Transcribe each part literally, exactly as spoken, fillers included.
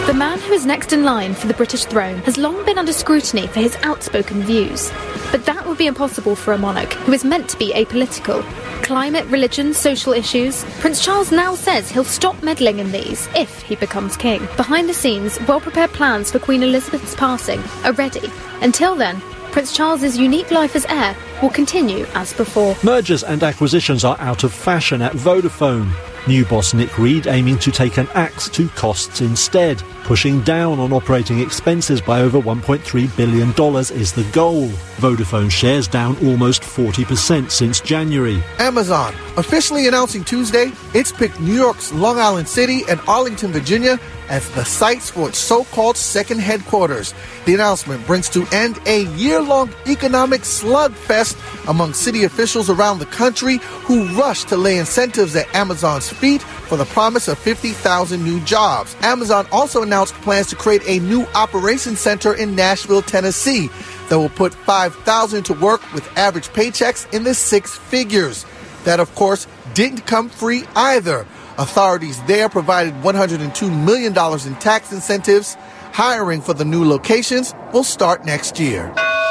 The man who is next in line for the British throne has long been under scrutiny for his outspoken views. But that would be impossible for a monarch who is meant to be apolitical. Climate, religion, social issues. Prince Charles now says he'll stop meddling in these if he becomes king. Behind the scenes, well-prepared plans for Queen Elizabeth's passing are ready. Until then, Prince Charles's unique life as heir will continue as before. Mergers and acquisitions are out of fashion at Vodafone. New boss Nick Reed aiming to take an axe to costs instead. Pushing down on operating expenses by over one point three billion dollars is the goal. Vodafone shares down almost forty percent since January. Amazon, officially announcing Tuesday, it's picked New York's Long Island City and Arlington, Virginia as the sites for its so-called second headquarters. The announcement brings to end a year-long economic slugfest among city officials around the country who rushed to lay incentives at Amazon's feet for the promise of fifty thousand new jobs. Amazon also announced plans to create a new operations center in Nashville, Tennessee that will put five thousand to work with average paychecks in the six figures. That, of course, didn't come free either. Authorities there provided one hundred two million dollars in tax incentives. Hiring for the new locations will start next year.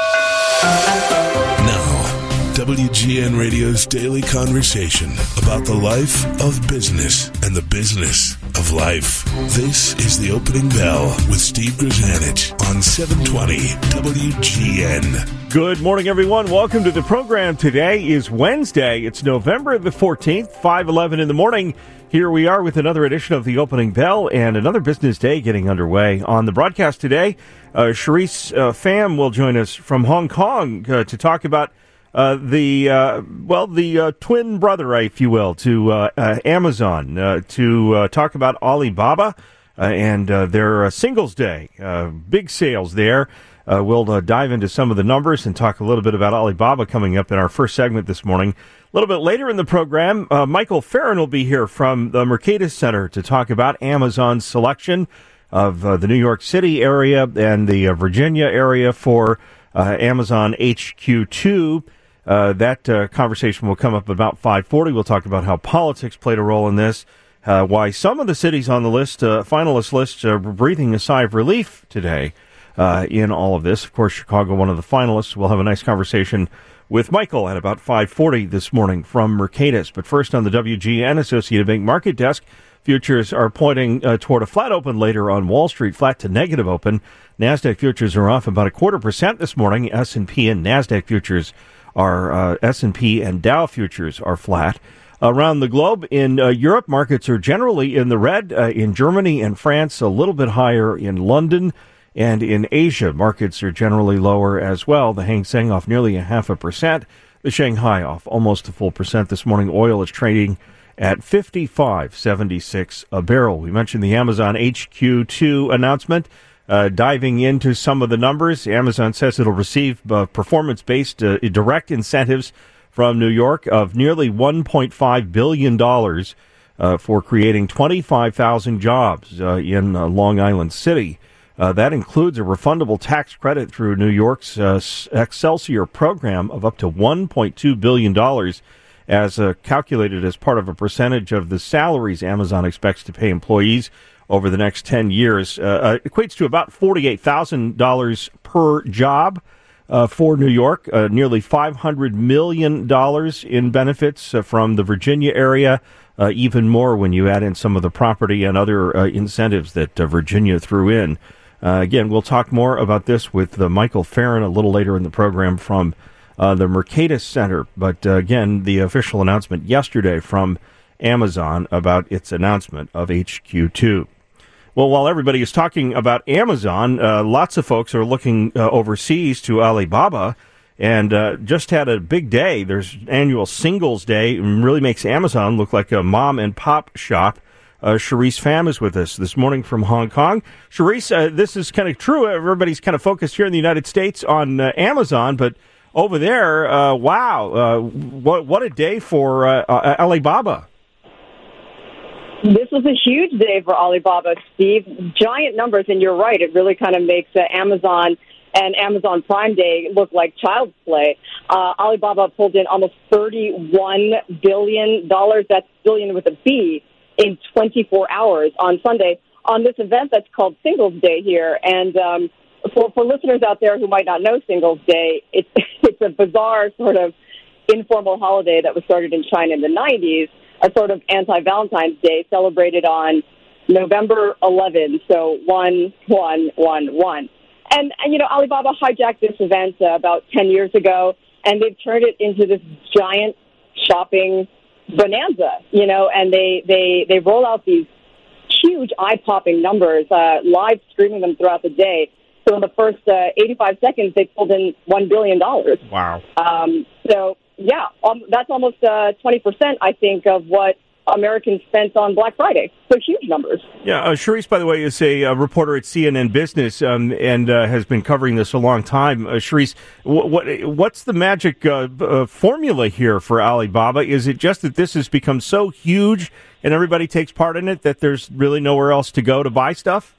Now, W G N Radio's daily conversation about the life of business and the business of life. This is The Opening Bell with Steve Grzanich on seven twenty W G N. Good morning, everyone. Welcome to the program. Today is Wednesday. It's November the fourteenth, five eleven in the morning. Here we are with another edition of The Opening Bell and another business day getting underway. On the broadcast today, uh, Charisse uh, Pham will join us from Hong Kong uh, to talk about uh, the, uh, well, the uh, twin brother, if you will, to uh, uh, Amazon, uh, to uh, talk about Alibaba uh, and uh, their uh, Singles Day. Uh, big sales there. Uh, we'll uh, dive into some of the numbers and talk a little bit about Alibaba coming up in our first segment this morning. A little bit later in the program, uh, Michael Farron will be here from the Mercatus Center to talk about Amazon's selection of uh, the New York City area and the uh, Virginia area for uh, Amazon H Q two. Uh, that uh, conversation will come up about five forty. We'll talk about how politics played a role in this, uh, why some of the cities on the list, uh, finalist list, are breathing a sigh of relief today uh, in all of this. Of course, Chicago, one of the finalists. We'll have a nice conversation with Michael at about five forty this morning from Mercatus. But first on the W G N Associated Bank Market Desk, futures are pointing uh, toward a flat open later on Wall Street, flat to negative open. NASDAQ futures are off about a quarter percent this morning. S and P and NASDAQ futures are, uh, S and P and Dow futures are flat. Around the globe, in uh, Europe, markets are generally in the red. Uh, in Germany and France, a little bit higher in London. And in Asia, markets are generally lower as well. The Hang Seng off nearly a half a percent. The Shanghai off almost a full percent this morning. Oil is trading at fifty-five seventy-six a barrel. We mentioned the Amazon H Q two announcement. Uh, diving into some of the numbers, Amazon says it'll receive uh, performance-based uh, direct incentives from New York of nearly one point five billion dollars uh, for creating twenty-five thousand jobs uh, in uh, Long Island City. Uh, that includes a refundable tax credit through New York's uh, Excelsior program of up to one point two billion dollars, as uh, calculated as part of a percentage of the salaries Amazon expects to pay employees over the next ten years. Uh, uh, equates to about forty-eight thousand dollars per job uh, for New York, uh, nearly five hundred million dollars in benefits uh, from the Virginia area. Uh, even more when you add in some of the property and other uh, incentives that uh, Virginia threw in. Uh, again, we'll talk more about this with uh, Michael Farron a little later in the program from uh, the Mercatus Center. But uh, again, the official announcement yesterday from Amazon about its announcement of H Q two. Well, while everybody is talking about Amazon, uh, lots of folks are looking uh, overseas to Alibaba and uh, just had a big day. There's annual Singles Day, and really makes Amazon look like a mom and pop shop. Uh, Charisse Pham is with us this morning from Hong Kong. Charisse, uh, this is kind of true. Everybody's kind of focused here in the United States on uh, Amazon, but over there, uh, wow, uh, what what a day for uh, uh, Alibaba. This was a huge day for Alibaba, Steve. Giant numbers, and you're right. It really kind of makes uh, Amazon and Amazon Prime Day look like child's play. Uh, Alibaba pulled in almost thirty-one billion dollars. That's billion with a B. In twenty-four hours. On Sunday, on this event that's called Singles Day here. And um, for, for listeners out there who might not know Singles Day, it's, it's a bizarre sort of informal holiday that was started in China in the nineties, a sort of anti-Valentine's Day celebrated on November eleventh, so one, one, one, one. And, and, you know, Alibaba hijacked this event uh, about ten years ago, and they've turned it into this giant shopping bonanza, you know, and they, they, they roll out these huge eye-popping numbers, uh, live streaming them throughout the day. So in the first uh, eighty-five seconds, they pulled in one billion dollars. Wow. Um, so, yeah, um, that's almost uh, twenty percent, I think, of what Americans spent on Black Friday. So huge numbers. Yeah, uh, Charisse, by the way, is a, a reporter at C N N Business um, and uh, has been covering this a long time. Uh, Charisse, w- what what's the magic uh, uh, formula here for Alibaba? Is it just that this has become so huge and everybody takes part in it that there's really nowhere else to go to buy stuff?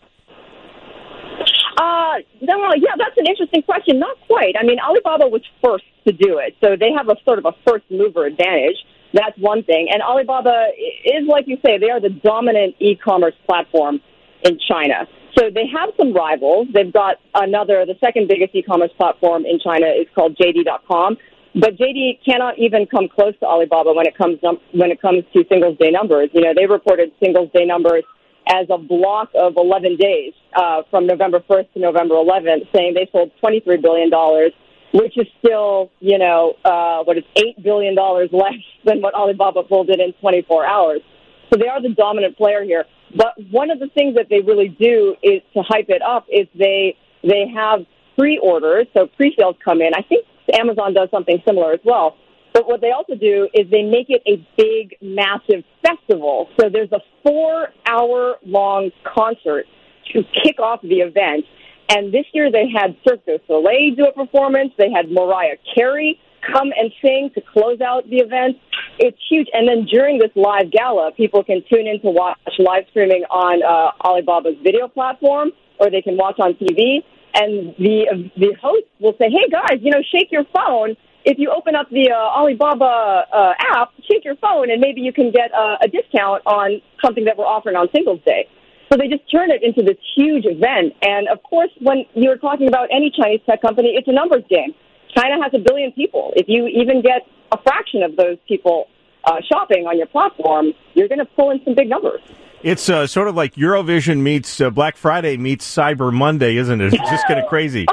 Uh, no, yeah, that's an interesting question. Not quite. I mean, Alibaba was first to do it, so they have a sort of a first mover advantage. That's one thing. And Alibaba is, like you say, they are the dominant e-commerce platform in China. So they have some rivals. They've got another, the second biggest e-commerce platform in China is called J D dot com. But J D cannot even come close to Alibaba when it comes when it comes to Singles Day numbers. You know, they reported Singles Day numbers as a block of eleven days uh, from November first to November eleventh, saying they sold twenty-three billion dollars, which is still, you know, uh, what is eight billion dollars less than what Alibaba pulled in in twenty-four hours. So they are the dominant player here. But one of the things that they really do is to hype it up is they they have pre-orders, so pre-sales come in. I think Amazon does something similar as well. But what they also do is they make it a big, massive festival. So there's a four-hour-long concert to kick off the event. And this year they had Cirque du Soleil do a performance. They had Mariah Carey come and sing to close out the event. It's huge. And then during this live gala, people can tune in to watch live streaming on uh, Alibaba's video platform, or they can watch on T V. And the uh, the host will say, hey, guys, you know, shake your phone. If you open up the uh, Alibaba uh, app, shake your phone, and maybe you can get uh, a discount on something that we're offering on Singles Day. So they just turn it into this huge event. And, of course, when you're talking about any Chinese tech company, it's a numbers game. China has a billion people. If you even get a fraction of those people uh, shopping on your platform, you're going to pull in some big numbers. It's uh, sort of like Eurovision meets uh, Black Friday meets Cyber Monday, isn't it? It's just kind of crazy.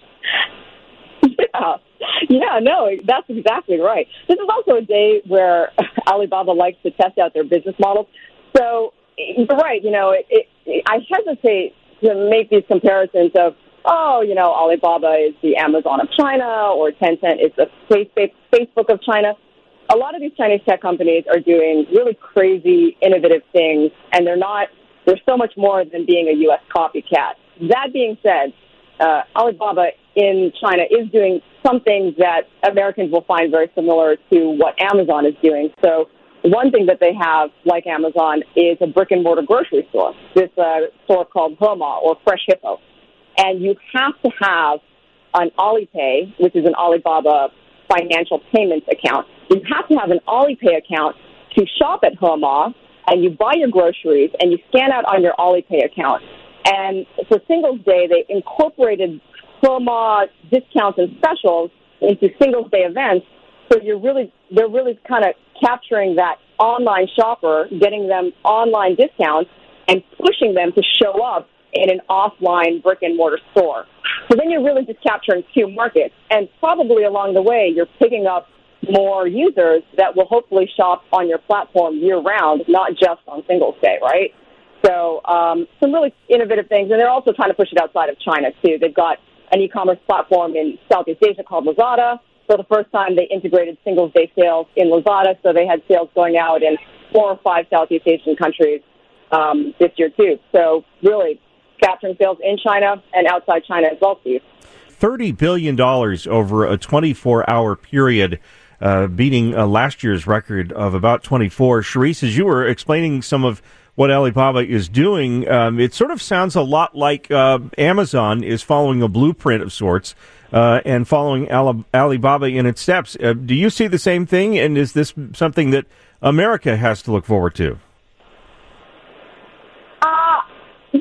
Yeah. Yeah, no, that's exactly right. This is also a day where Alibaba likes to test out their business models. So, you're right, you know, it, it, I hesitate to make these comparisons of, oh, you know, Alibaba is the Amazon of China or Tencent is the Facebook of China. A lot of these Chinese tech companies are doing really crazy, innovative things, and they're not, they're so much more than being a U S copycat. That being said, uh, Alibaba in China is doing some things that Americans will find very similar to what Amazon is doing. So one thing that they have, like Amazon, is a brick-and-mortar grocery store, this uh, store called Hema or Fresh Hippo. And you have to have an Alipay, which is an Alibaba financial payments account. You have to have an Alipay account to shop at Hema, and you buy your groceries, and you scan out on your Alipay account. And for Singles Day, they incorporated Hema discounts and specials into Singles Day events. So you're really, they're really kind of capturing that online shopper, getting them online discounts, and pushing them to show up in an offline brick-and-mortar store. So then you're really just capturing two markets. And probably along the way, you're picking up more users that will hopefully shop on your platform year-round, not just on Singles Day, right? So um, some really innovative things. And they're also trying to push it outside of China, too. They've got an e-commerce platform in Southeast Asia called Lazada. For the first time, they integrated Singles Day sales in Lazada, so they had sales going out in four or five Southeast Asian countries um, this year, too. So really capturing sales in China and outside China as well, Steve. thirty billion dollars over a twenty-four hour period, uh, beating uh, last year's record of about twenty-four. Charisse, as you were explaining some of what Alibaba is doing, um, it sort of sounds a lot like uh, Amazon is following a blueprint of sorts uh, and following Ali- Alibaba in its steps. Uh, do you see the same thing, and is this something that America has to look forward to? Uh,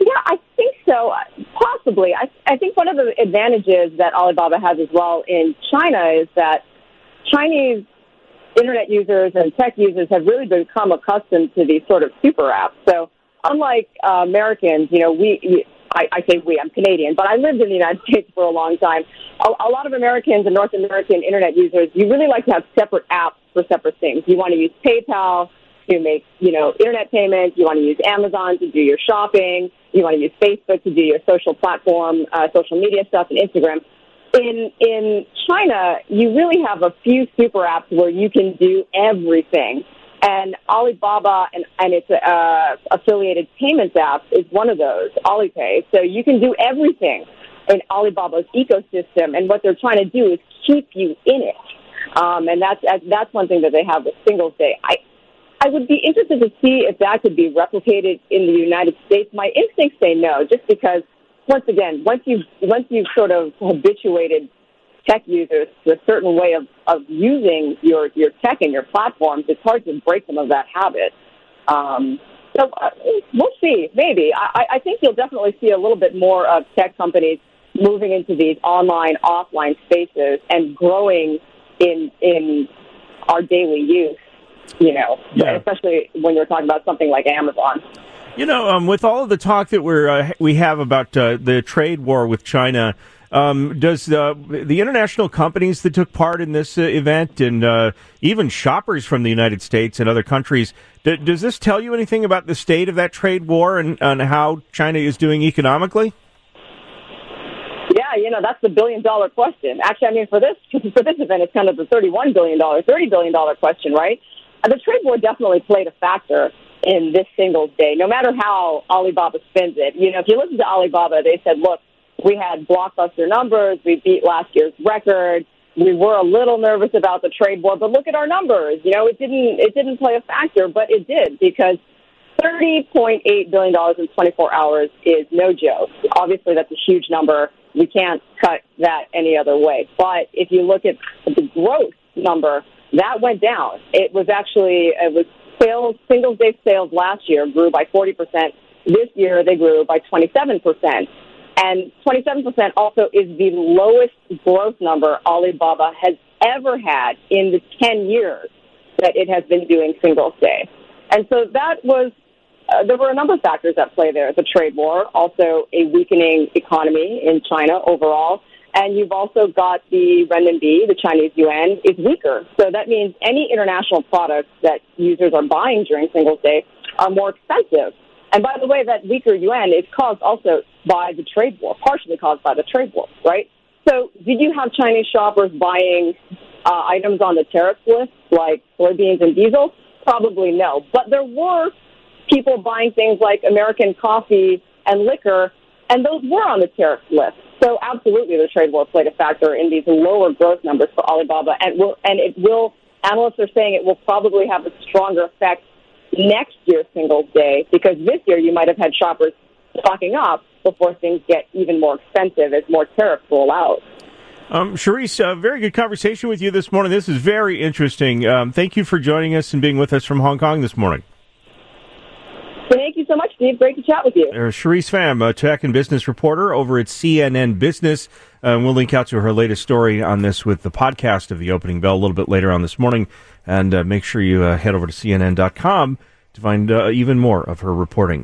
so, possibly. I, I think one of the advantages that Alibaba has as well in China is that Chinese internet users and tech users have really become accustomed to these sort of super apps. So, unlike uh, Americans, you know, we, I, I say we, I'm Canadian, but I lived in the United States for a long time. A, a lot of Americans and North American internet users, you really like to have separate apps for separate things. You want to use PayPal to make, you know, internet payments. You want to use Amazon to do your shopping. You want to use Facebook to do your social platform, uh, social media stuff, and Instagram. In in China, you really have a few super apps where you can do everything. And Alibaba and, and its uh, affiliated payments app is one of those, Alipay. So you can do everything in Alibaba's ecosystem. And what they're trying to do is keep you in it. Um, and that's that's one thing that they have with Singles Day. I I would be interested to see if that could be replicated in the United States. My instincts say no, just because, once again, once you've, once you've sort of habituated tech users to a certain way of, of using your, your tech and your platforms, it's hard to break them of that habit. Um, so uh, we'll see, maybe. I, I think you'll definitely see a little bit more of tech companies moving into these online, offline spaces and growing in in our daily use. You know, yeah. Especially when you're talking about something like Amazon. You know, um, with all of the talk that we're uh, we have about uh, the trade war with China, um, does uh, the international companies that took part in this uh, event, and uh, even shoppers from the United States and other countries, d- does this tell you anything about the state of that trade war and, and how China is doing economically? Yeah, you know, that's the billion-dollar question. Actually, I mean, for this for this event, it's kind of the thirty-one billion dollars, thirty billion dollars question, right? The trade war definitely played a factor in this Singles Day, no matter how Alibaba spins it. You know, if you listen to Alibaba, they said, look, we had blockbuster numbers, we beat last year's record, we were a little nervous about the trade war, but look at our numbers. You know, it didn't it didn't play a factor, but it did, because thirty point eight billion dollars in twenty-four hours is no joke. Obviously, that's a huge number. We can't cut that any other way. But if you look at the growth number, that went down. It was actually, it was sales, Singles Day sales last year grew by forty percent. This year, they grew by twenty-seven percent. And twenty-seven percent also is the lowest growth number Alibaba has ever had in the ten years that it has been doing Singles Day. And so that was, uh, there were a number of factors at play there. The trade war, also a weakening economy in China overall. And you've also got the renminbi, the Chinese yuan, is weaker. So that means any international products that users are buying during Singles Day are more expensive. And by the way, that weaker yuan is caused also by the trade war, partially caused by the trade war, right? So did you have Chinese shoppers buying uh, items on the tariff list, like soybeans and diesel? Probably no. But there were people buying things like American coffee and liquor, and those were on the tariff list. So absolutely, the trade war played a factor in these lower growth numbers for Alibaba, and will and it will. Analysts are saying it will probably have a stronger effect next year's Singles Day, because this year you might have had shoppers stocking up before things get even more expensive as more tariffs roll out. Um, Charisse, a very good conversation with you this morning. This is very interesting. Um, thank you for joining us and being with us from Hong Kong this morning. Thank you so much, Steve. Great to chat with you. There's Charisse Pham, a tech and business reporter over at C N N Business. Uh, we'll link out to her latest story on this with the podcast of The Opening Bell a little bit later on this morning. And uh, make sure you uh, head over to C N N dot com to find uh, even more of her reporting.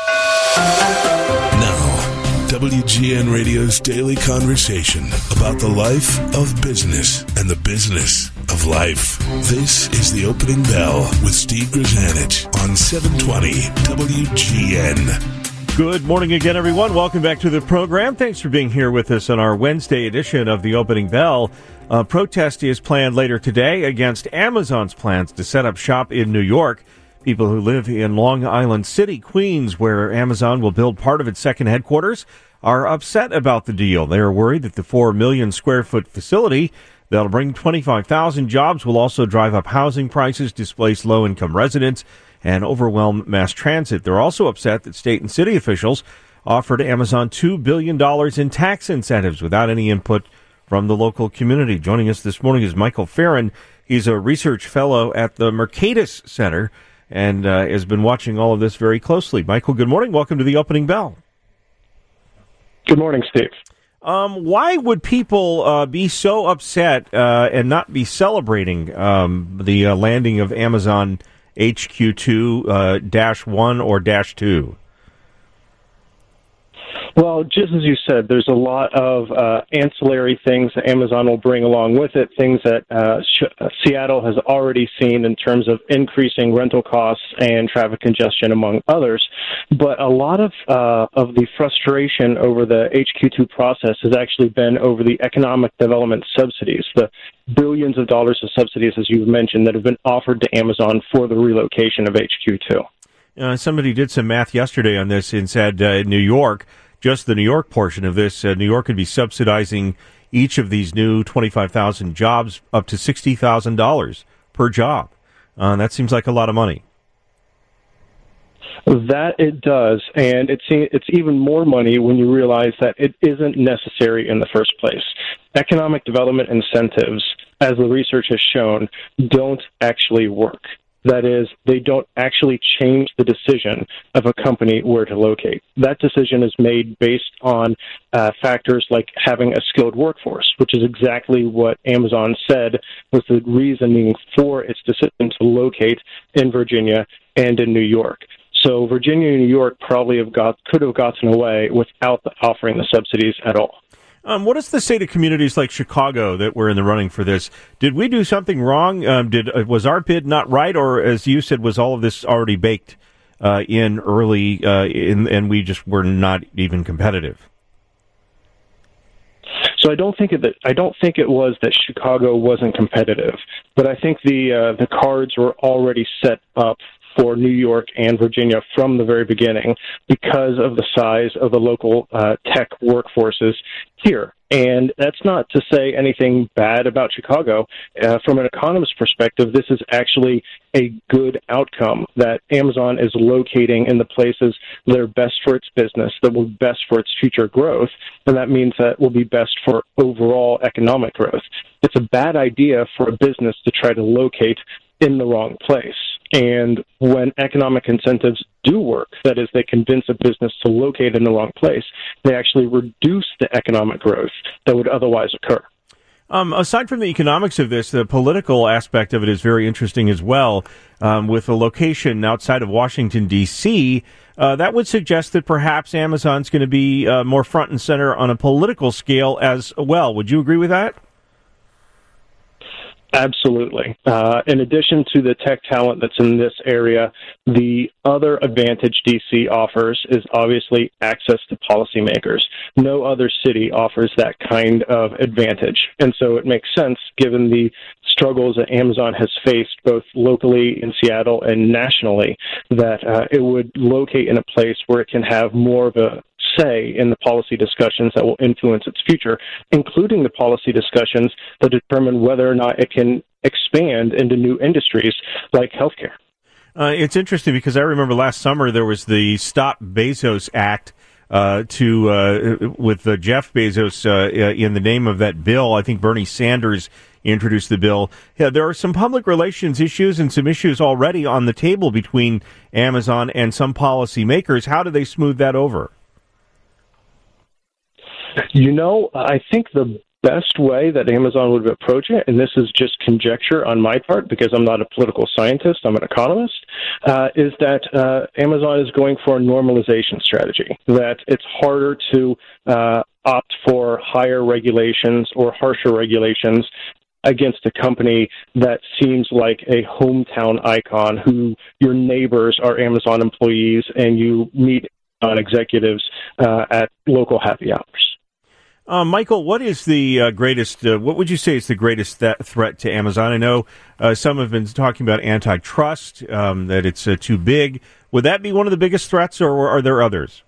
Now, W G N Radio's daily conversation about the life of business and the business of life. This is The Opening Bell with Steve Grzanich on seven twenty W G N. Good morning again, everyone. Welcome back to the program. Thanks for being here with us on our Wednesday edition of The Opening Bell. A protest is planned later today against Amazon's plans to set up shop in New York. People who live in Long Island City, Queens, where Amazon will build part of its second headquarters, are upset about the deal. They are worried that the four million square foot facility that'll bring twenty-five thousand jobs will also drive up housing prices, displace low-income residents, and overwhelm mass transit. They're also upset that state and city officials offered Amazon two billion dollars in tax incentives without any input from the local community. Joining us this morning is Michael Farron. He's a research fellow at the Mercatus Center and uh, has been watching all of this very closely. Michael, good morning. Welcome to The Opening Bell. Good morning, Steve. Um, why would people uh, be so upset uh, and not be celebrating um, the uh, landing of Amazon H Q two uh, dash one or dash two? Well, just as you said, there's a lot of uh, ancillary things that Amazon will bring along with it, things that uh, Sh- uh, Seattle has already seen in terms of increasing rental costs and traffic congestion, among others. But a lot of uh, of the frustration over the H Q two process has actually been over the economic development subsidies, the billions of dollars of subsidies, as you've mentioned, that have been offered to Amazon for the relocation of H Q two. Uh, somebody did some math yesterday on this and said uh, in New York, just the New York portion of this, uh, New York could be subsidizing each of these new twenty-five thousand jobs up to sixty thousand dollars per job. Uh, that seems like a lot of money. That it does, and it's it's even more money when you realize that it isn't necessary in the first place. Economic development incentives, as the research has shown, don't actually work. That is, they don't actually change the decision of a company where to locate. That decision is made based on uh, factors like having a skilled workforce, which is exactly what Amazon said was the reasoning for its decision to locate in Virginia and in New York. So Virginia and New York probably have got could have gotten away without offering the subsidies at all. Um, what does the state of communities like Chicago that were in the running for this? Did we do something wrong? Um, did uh, was our bid not right, or as you said, was all of this already baked uh, in early, uh, in, and we just were not even competitive? So I don't think it, that I don't think it was that Chicago wasn't competitive, but I think the uh, the cards were already set up for New York and Virginia from the very beginning because of the size of the local uh, tech workforces here. And that's not to say anything bad about Chicago. Uh, from an economist perspective, this is actually a good outcome that Amazon is locating in the places that are best for its business, that will be best for its future growth, and that means that will be best for overall economic growth. It's a bad idea for a business to try to locate in the wrong place. And when economic incentives do work, that is, they convince a business to locate in the wrong place, they actually reduce the economic growth that would otherwise occur. Um, aside from the economics of this, the political aspect of it is very interesting as well. Um, with a location outside of Washington, D C, uh, that would suggest that perhaps Amazon's going to be uh, more front and center on a political scale as well. Would you agree with that? Absolutely. Uh, in addition to the tech talent that's in this area, the other advantage D C offers is obviously access to policymakers. No other city offers that kind of advantage. And so it makes sense, given the struggles that Amazon has faced both locally in Seattle and nationally, that uh, it would locate in a place where it can have more of a say in the policy discussions that will influence its future, including the policy discussions that determine whether or not it can expand into new industries like healthcare. Uh, it's interesting because I remember last summer there was the Stop Bezos Act uh, to uh, with uh, Jeff Bezos uh, in the name of that bill. I think Bernie Sanders introduced the bill. Yeah, there are some public relations issues and some issues already on the table between Amazon and some policymakers. How do they smooth that over? You know, I think the best way that Amazon would approach it, and this is just conjecture on my part because I'm not a political scientist, I'm an economist, uh, is that uh, Amazon is going for a normalization strategy, that it's harder to uh, opt for higher regulations or harsher regulations against a company that seems like a hometown icon who your neighbors are Amazon employees and you meet on executives uh, at local happy hours. Uh, Michael, what is the uh, greatest, uh, what would you say is the greatest th- threat to Amazon? I know uh, some have been talking about antitrust, um, that it's uh, too big. Would that be one of the biggest threats, or are there others?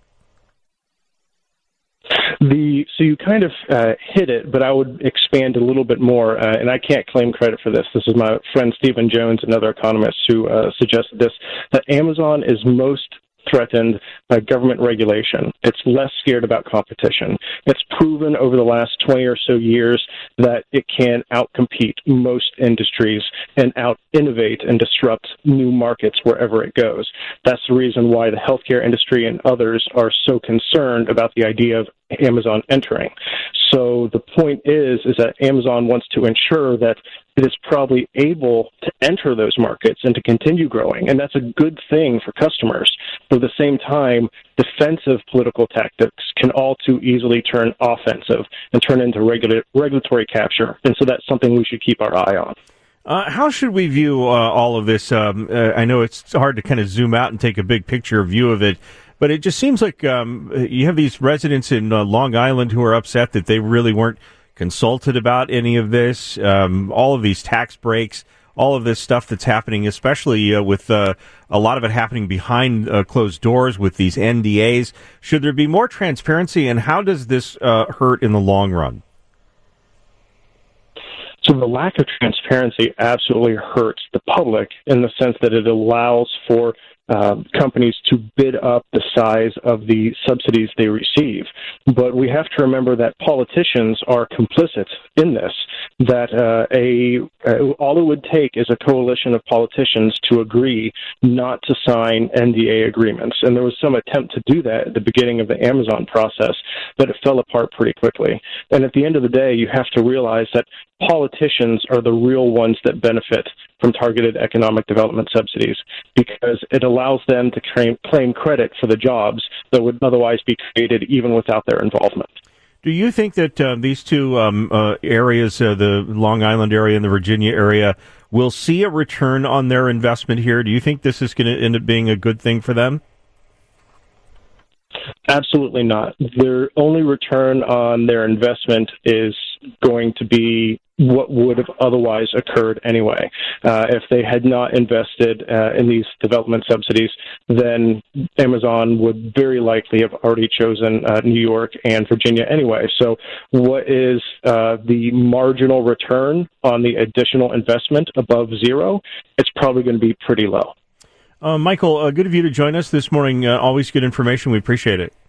The So you kind of uh, hit it, but I would expand a little bit more, uh, and I can't claim credit for this. This is my friend Stephen Jones, another economist, who uh, suggested this, that Amazon is most threatened uh, government regulation. It's less scared about competition. It's proven over the last twenty or so years that it can outcompete most industries and out-innovate and disrupt new markets wherever it goes. That's the reason why the healthcare industry and others are so concerned about the idea of Amazon entering. So the point is, is that Amazon wants to ensure that it is probably able to enter those markets and to continue growing, and that's a good thing for customers. But at the same time, defensive political tactics can all too easily turn offensive and turn into regula- regulatory capture, and so that's something we should keep our eye on. Uh, how should we view uh, all of this? Um, uh, I know it's hard to kind of zoom out and take a big picture view of it, but it just seems like um, you have these residents in uh, Long Island who are upset that they really weren't consulted about any of this, um, all of these tax breaks, all of this stuff that's happening, especially uh, with uh, a lot of it happening behind uh, closed doors with these N D As. Should there be more transparency, and how does this uh, hurt in the long run? So the lack of transparency absolutely hurts the public in the sense that it allows for uh, companies to bid up the size of the subsidies they receive. But we have to remember that politicians are complicit in this, that uh, a uh, all it would take is a coalition of politicians to agree not to sign N D A agreements. And there was some attempt to do that at the beginning of the Amazon process, but it fell apart pretty quickly. And at the end of the day, you have to realize that politicians are the real ones that benefit from targeted economic development subsidies because it allows them to claim, claim credit for the jobs that would otherwise be created even without their involvement. Do you think that uh, these two um, uh, areas, uh, the Long Island area and the Virginia area, will see a return on their investment here? Do you think this is going to end up being a good thing for them? Absolutely not. Their only return on their investment is going to be what would have otherwise occurred anyway. Uh, if they had not invested uh, in these development subsidies, then Amazon would very likely have already chosen uh, New York and Virginia anyway. So what is uh, the marginal return on the additional investment above zero? It's probably going to be pretty low. Uh, Michael, uh, good of you to join us this morning. Uh, always good information. We appreciate it.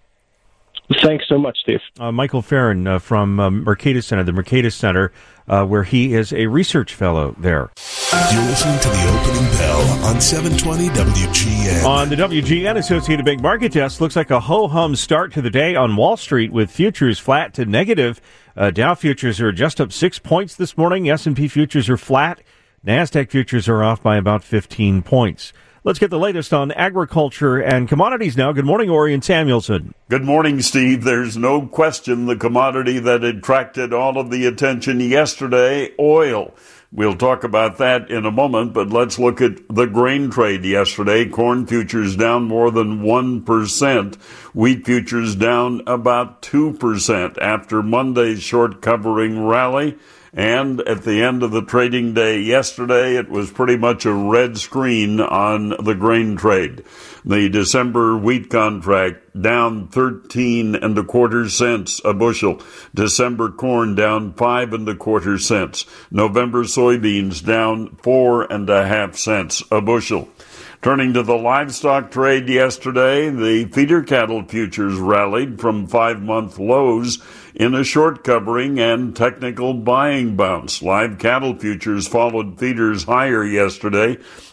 Thanks so much, Steve. Uh, Michael Farron uh, from um, Mercatus Center, the Mercatus Center, uh, where he is a research fellow there. You're listening to the opening bell on seven twenty W G N. On the W G N Associated Bank Market Desk, looks like a ho-hum start to the day on Wall Street with futures flat to negative. Uh, Dow futures are just up six points this morning. S and P futures are flat. NASDAQ futures are off by about fifteen points. Let's get the latest on agriculture and commodities now. Good morning, Orion Samuelson. Good morning, Steve. There's no question the commodity that attracted all of the attention yesterday, oil. We'll talk about that in a moment, but let's look at the grain trade yesterday. Corn futures down more than one percent. Wheat futures down about two percent after Monday's short covering rally. And at the end of the trading day yesterday, it was pretty much a red screen on the grain trade. The December wheat contract down thirteen and a quarter cents a bushel. December corn down five and a quarter cents. November soybeans down four and a half cents a bushel. Turning to the livestock trade yesterday, the feeder cattle futures rallied from five-month lows in a short covering and technical buying bounce. Live cattle futures followed feeders higher yesterday,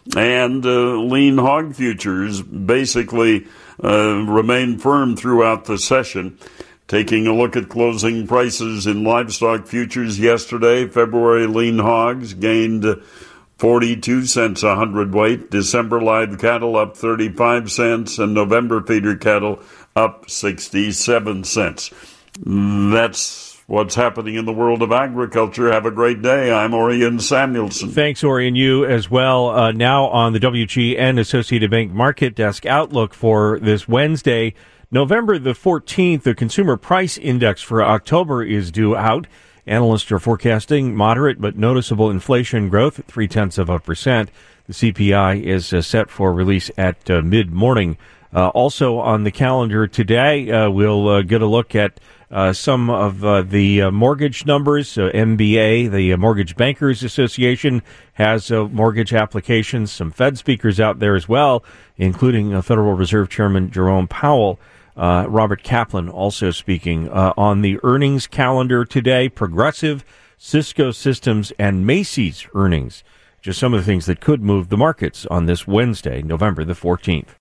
and uh, lean hog futures basically uh, remained firm throughout the session. Taking a look at closing prices in livestock futures yesterday, February lean hogs gained forty-two cents a hundredweight. December live cattle up thirty-five cents, and November feeder cattle up sixty-seven cents. That's what's happening in the world of agriculture. Have a great day. I'm Orion Samuelson. Thanks, Orion. You as well. Uh, now on the W G N Associated Bank Market Desk outlook for this Wednesday, November the fourteenth. The Consumer Price Index for October is due out. Analysts are forecasting moderate but noticeable inflation growth at three-tenths of a percent. The C P I is uh, set for release at uh, mid-morning. Uh, also on the calendar today, uh, we'll uh, get a look at Uh, some of uh, the uh, mortgage numbers, uh, M B A, the uh, Mortgage Bankers Association, has uh, mortgage applications. Some Fed speakers out there as well, including uh, Federal Reserve Chairman Jerome Powell. Uh, Robert Kaplan also speaking uh, on the earnings calendar today. Progressive, Cisco Systems, and Macy's earnings. Just some of the things that could move the markets on this Wednesday, November the fourteenth.